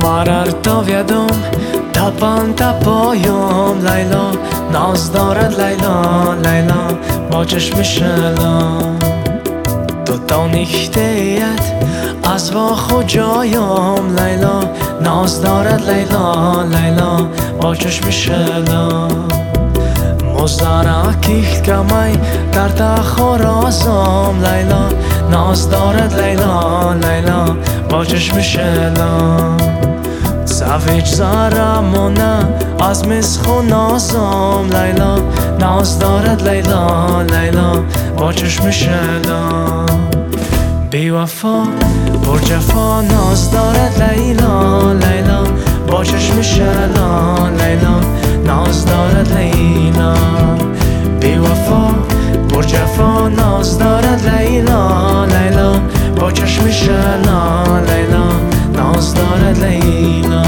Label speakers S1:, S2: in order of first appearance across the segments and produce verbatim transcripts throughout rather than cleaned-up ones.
S1: مررت ویدم تپان تپایم لیلا، ناز دارد لیلا لیلا با چشم شلا. تو تا نیختیت از وا خجایم لیلا، ناز دارد لیلا لیلا با چشم شلا. مزارکیخت کمی در تخورازم لیلا، ناز دارد لیلا لیلا با چشم شلا. سویج زارمونه از مسخو نازم لیلا، ناز دارد لیلا لیلا با چشم شلا. بی وفا پر جفا ناز دارد لیلا لیلا با چشم شلا لیلا، ناز دارد لیلا. بی وفا پر جفا ناز دارد لیلا لیلا با چشم شلا لیلا، ناز دارد لیلا.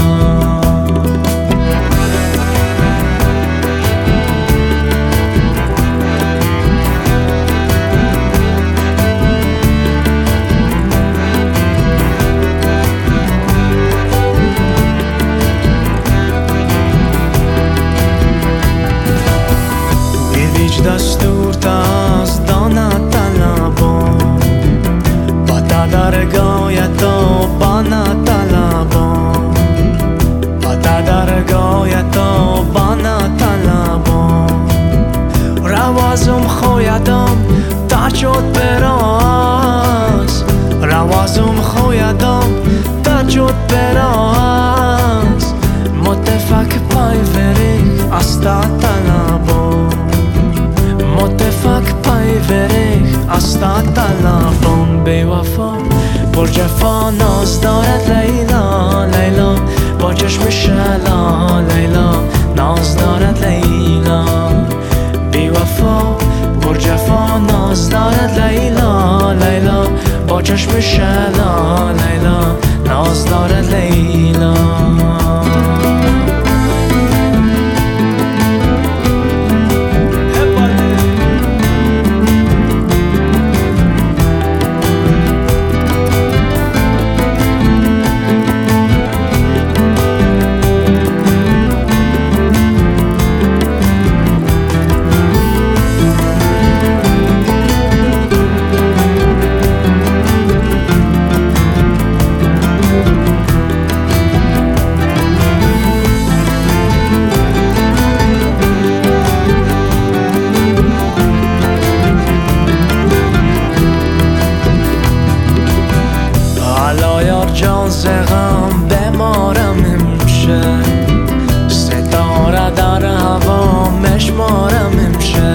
S1: دستور از دانه طلبان، پتا درگاهت و بانه طلبان، پتا درگاهت و بانه طلبان. روازم خویدم تا شد براز، روازم خویدم تا شد براز. متفق پای وری استا طلبان، متفق پای وری استا طلبان. بی وفا پر جفا ناز دارد لیلا لیلا با چشم شلا لیلا، ناز دارد لیلا. بی وفا پر جفا ناز دارد لیلا لیلا با چشم شلا لیلا، ناز دارد لیلا. جان زغم بمارم امشه، ستاره در هوا مشمارم امشه،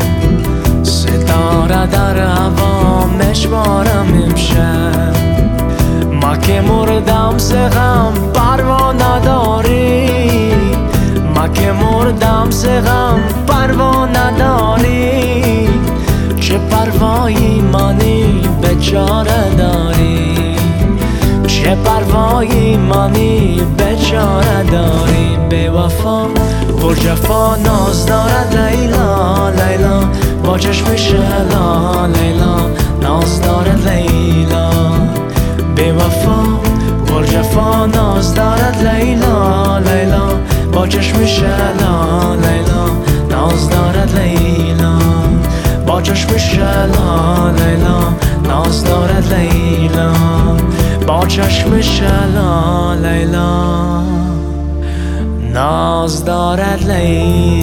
S1: ستاره در هوا مشمارم امشه. ما که مردم زغم پروا نداری، ما که مردم زغم پروا نداری. چه پروایی مانی بیچاره داری، چه پروایی مانی بیچاره داری. بی وفا پر جفا ناز دارد لیلا لیلا با چشم شلا لیلا، ناز دارد لیلا. بی وفا پر جفا ناز دارد لیلا لیلا با چشم شلا لیلا، ناز دارد لیلا. با چشم شلا لیلا ناز دارد لیلا، با چشم شلا لیلا ناز دارد لیلا.